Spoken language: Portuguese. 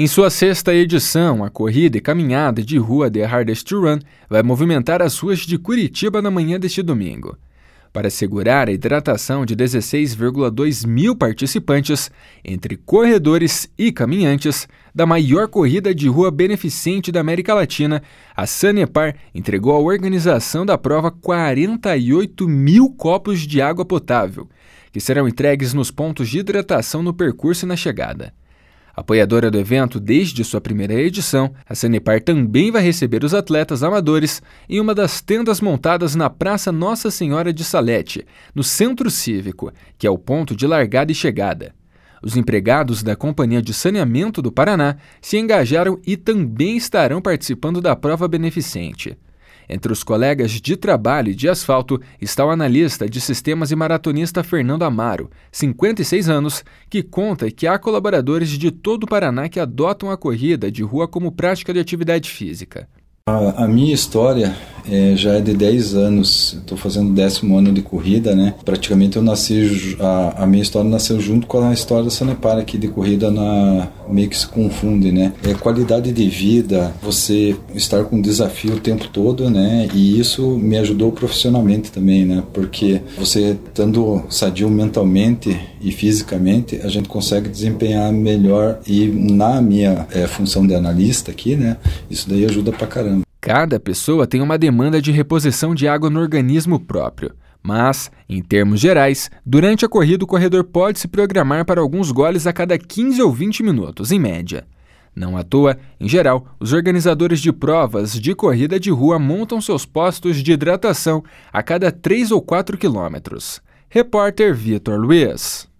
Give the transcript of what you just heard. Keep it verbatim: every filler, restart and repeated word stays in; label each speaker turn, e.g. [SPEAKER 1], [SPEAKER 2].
[SPEAKER 1] Em sua sexta edição, a corrida e caminhada de rua The Hardest to Run vai movimentar as ruas de Curitiba na manhã deste domingo. Para assegurar a hidratação de dezesseis vírgula dois mil participantes, entre corredores e caminhantes, da maior corrida de rua beneficente da América Latina, a Sanepar entregou à organização da prova quarenta e oito mil copos de água potável, que serão entregues nos pontos de hidratação no percurso e na chegada. Apoiadora do evento desde sua primeira edição, a Sanepar também vai receber os atletas amadores em uma das tendas montadas na Praça Nossa Senhora de Salete, no Centro Cívico, que é o ponto de largada e chegada. Os empregados da Companhia de Saneamento do Paraná se engajaram e também estarão participando da prova beneficente. Entre os colegas de trabalho e de asfalto está o analista de sistemas e maratonista Fernando Amaro, cinquenta e seis anos, que conta que há colaboradores de todo o Paraná que adotam a corrida de rua como prática de atividade física.
[SPEAKER 2] A, a minha história é, já é de dez anos, estou fazendo o décimo ano de corrida, né? Praticamente eu nasci, a, a minha história nasceu junto com a história da Sanepar aqui de corrida, na, meio que se confunde, né? É qualidade de vida, você estar com desafio o tempo todo, né? E isso me ajudou profissionalmente também, né? Porque você estando sadio mentalmente e fisicamente, a gente consegue desempenhar melhor, e na minha é, função de analista aqui, né? Isso daí ajuda pra caramba.
[SPEAKER 1] Cada pessoa tem uma demanda de reposição de água no organismo próprio, mas, em termos gerais, durante a corrida o corredor pode se programar para alguns goles a cada quinze ou vinte minutos, em média. Não à toa, em geral, os organizadores de provas de corrida de rua montam seus postos de hidratação a cada três ou quatro quilômetros. Repórter Vitor Luiz.